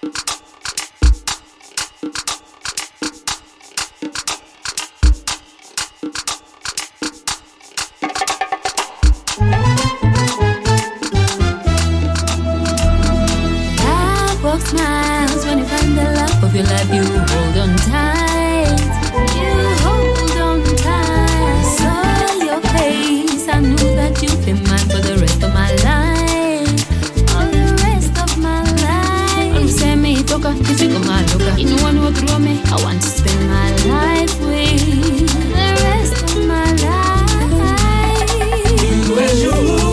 Smiles when you find the love of your life. You hold on tight. You hold on tight. I saw your face. I knew that you'd be mine for the rest of my life. For the rest of my life. You say me toka, kifiko maluka. You know one through me. I want to spend my life with the rest of my life. You and you.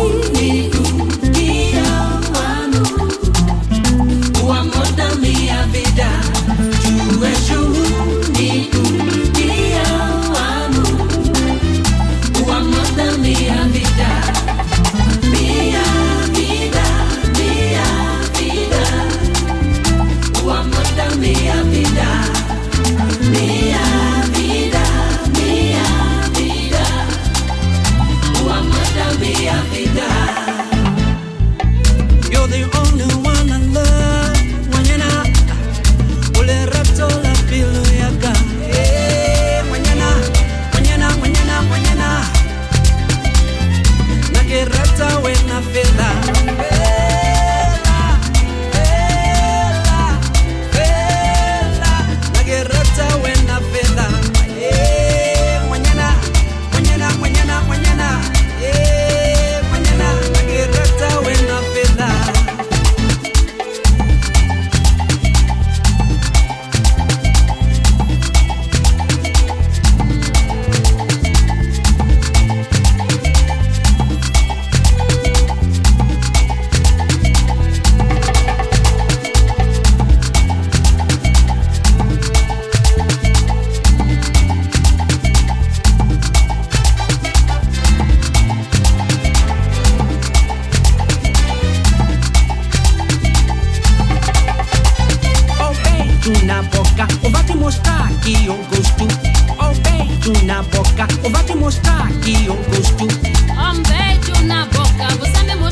na boca, ou vai te mostrar que eu gosto. Um beijo na boca, você me